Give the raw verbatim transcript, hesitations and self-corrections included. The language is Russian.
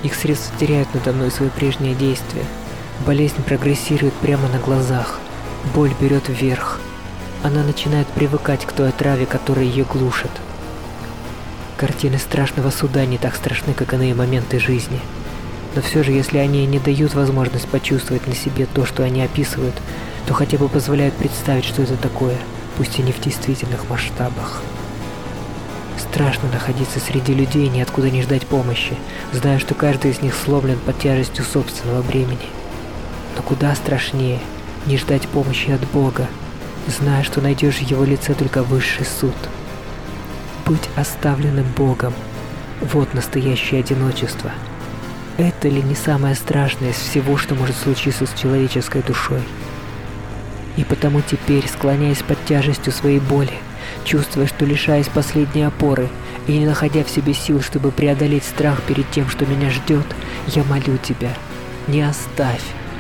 Их средства теряют надо мной свои прежние действия. Болезнь прогрессирует прямо на глазах. Боль берет вверх. Она начинает привыкать к той отраве, которая ее глушит. Картины страшного суда не так страшны, как иные моменты жизни. Но все же, если они не дают возможность почувствовать на себе то, что они описывают, то хотя бы позволяют представить, что это такое, пусть и не в действительных масштабах. Страшно находиться среди людей и ниоткуда не ждать помощи, зная, что каждый из них сломлен под тяжестью собственного бремени. Но куда страшнее не ждать помощи от Бога, зная, что найдешь в Его лице только высший суд. Быть оставленным Богом – вот настоящее одиночество. Это ли не самое страшное из всего, что может случиться с человеческой душой? И потому теперь, склоняясь под тяжестью своей боли, чувствуя, что лишаясь последней опоры и не находя в себе сил, чтобы преодолеть страх перед тем, что меня ждет, я молю Тебя, не оставь,